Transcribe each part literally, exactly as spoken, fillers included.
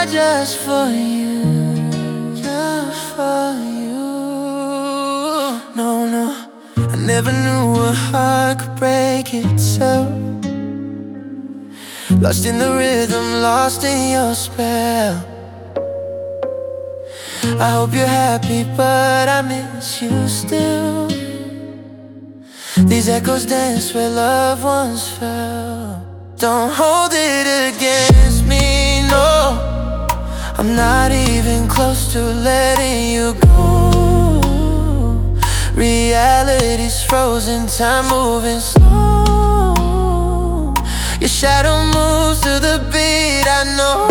heart just for you, just for you. No, no, I never knew a heart could break itself. Lost in the rhythm, lost in your spell. I hope you're happy, but I miss you still. These echoes dance where loved ones fell. Don't hold it against me, no. I'm not even close to letting you go. Reality's frozen, time moving slow. Your shadow moves to the beat, I know.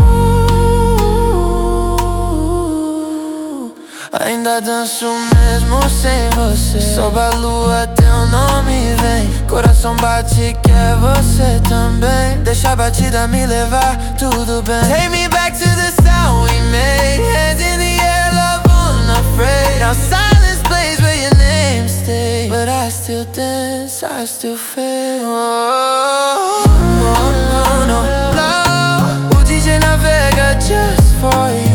Ainda danço mesmo sem você. Sob a lua, teu nome vem. Coração bate, quer você também. Deixa a batida me levar, tudo bem. Take me back to the sound we made. Hands in the air, love unafraid. Now silence plays where your name stays, but I still dance, I still fail. Oh, oh, oh, no, no. O D J navega just for you.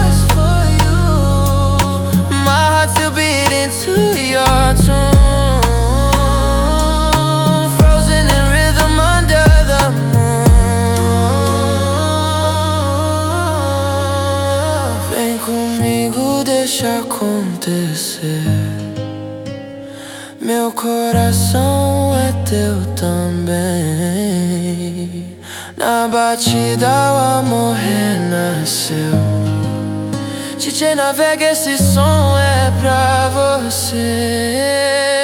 To your tune, frozen in rhythm under the moon. Vem comigo, deixa acontecer. Meu coração é teu também. Na batida o amor renasceu. D J navega, esse som é pra você.